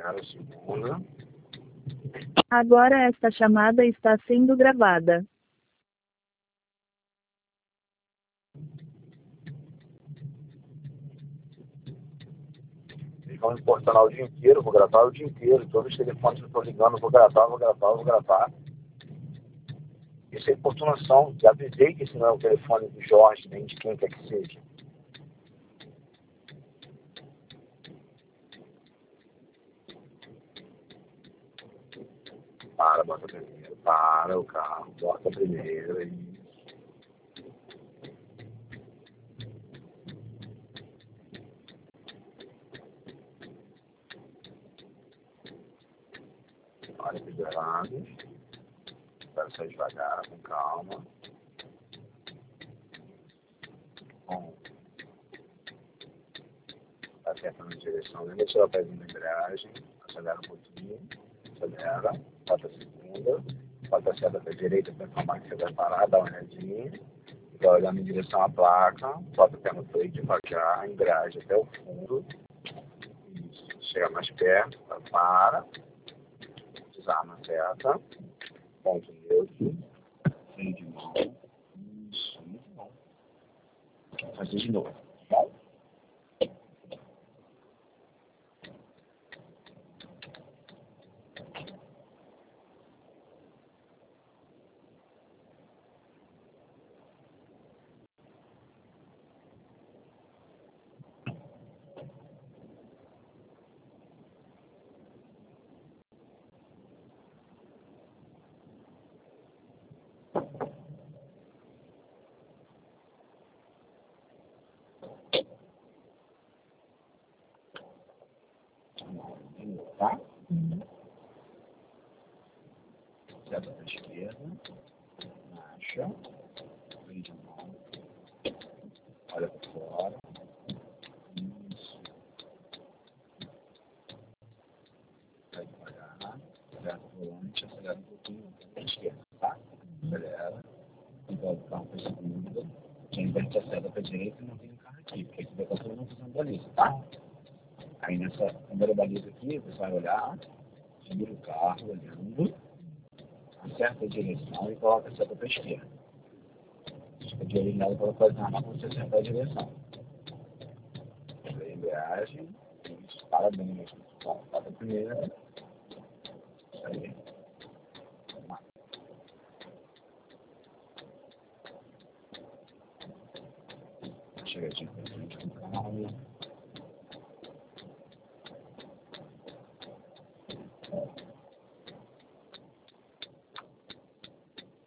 Acelera a segunda. Agora esta chamada está sendo gravada. Eles vão me importunar o dia inteiro, vou gravar o dia inteiro. Todos os telefones que eu estou ligando, vou gravar. Isso é importunação. Já avisei que esse não é o telefone do Jorge, nem de quem quer que seja. Bota primeiro. Para o carro. Bota primeiro. Isso. Olha para os lados. Espera só devagar, com calma. Bom. Está apertando a direção. Lembra de tirar o pezinho da embreagem. Acelera um pouquinho. Acelera. Bota a segunda. Bota a seta para a direita para informar que você vai parar. Dá uma olhadinha. Vai olhando em direção à placa. Bota o pé no freio devagar. Embreagem até o fundo. Isso. Chega mais perto. Para. Desarma a seta. Ponto neutro. Freio de mão. Isso. Muito bom. Fazer de novo. Bom. Tá? Seta para a esquerda. Marcha. Freio de mão. Olha para fora. Isso. Vai devagar. Aperta o volante. Acelera um pouquinho para a esquerda. Tá? Acelera. Volta o carro para a segunda. Já inverte a seta para a direita e não tem um carro aqui. Porque aqui vai estar todo mundo fazendo baliza. Tá? Aí nessa primeira baliza aqui, você vai olhar. Vira o carro olhando. Acerta a direção e coloca a seta para a esquerda. Fica de olho nela para fazer uma para você acertar a direção. Embreagem. Isso, parabéns. Bom, bota a primeira. Isso aí. Chegadinha para frente com calma.